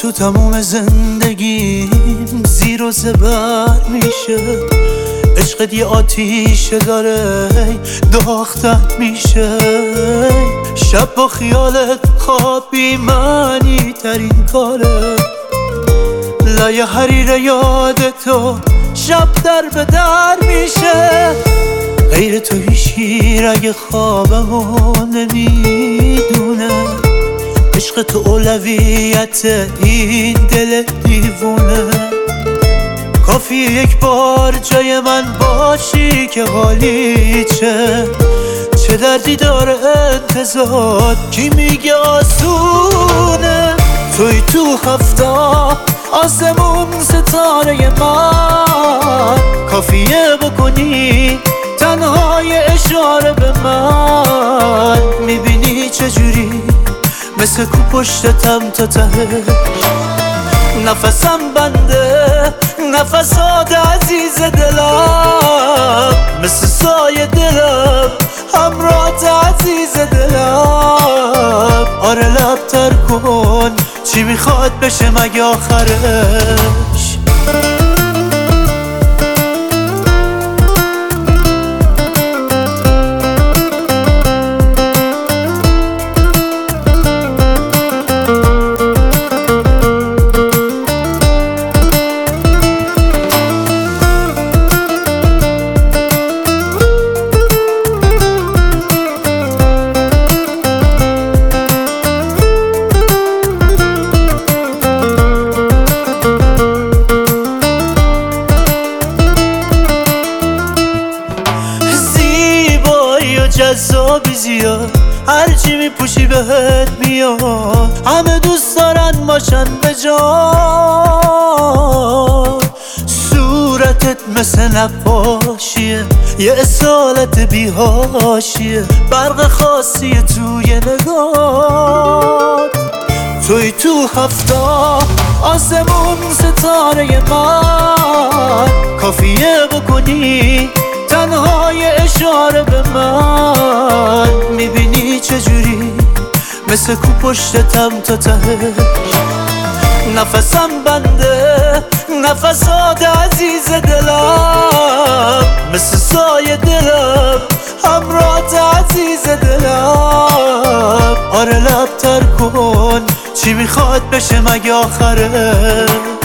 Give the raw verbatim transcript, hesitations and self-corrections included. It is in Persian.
تو تموم زندگیم زیر و زبر میشه، عشقت یه آتیشه داره داختت میشه. شب با خیالت خوابی معنی ترین کاره، لایه حریر یاد تو شب در به در میشه. غیر تو هیچی رگ خوابمو نمیدونه، عشق تو اولویت این دل دیوونه. کافی یک بار جای من باشی که حالی چه چه دردی داره انتظار، کی میگه آسونه. توی تو هفته آسمون ستاره من، کافیه بکنی تنهای اشاره به من. میبینی چجوری مثل کو پشتتم تا تهش، نفسم بنده نفسات عزیز دلم، مثل سایه دلم همراهت عزیز دلم. آره لب تر کن چی میخواد بشه مگه آخرش. جذابی زیاد هرچی میپوشی بهت میاد، همه دوست دارن باشن به جان. صورتت مثل نقاشیه یه اصالت بیهاشیه، برق خاصیه توی نگات. توی تو هفته آسمون ستاره من، کافیه بکنی تنهای اشاره به من. میبینی چجوری مثل کو پشتتم تا تهش، نفسم بنده نفسات عزیز دلم، مثل سایه دلم همراهت عزیز دلم. آره لب تر کن چی میخواد بشه مگه آخرش.